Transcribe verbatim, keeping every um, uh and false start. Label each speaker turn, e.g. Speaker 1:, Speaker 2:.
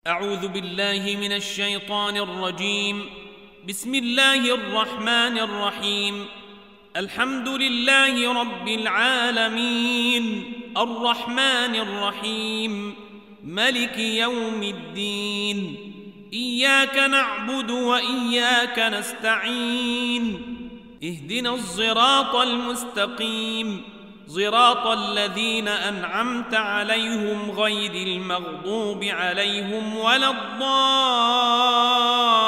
Speaker 1: أعوذ بالله من الشيطان الرجيم. بسم الله الرحمن الرحيم. الحمد لله رب العالمين، الرحمن الرحيم، ملك يوم الدين. إياك نعبد وإياك نستعين. اهدنا الصراط المستقيم، صراط الذين أنعمت عليهم غير المغضوب عليهم ولا الضالين.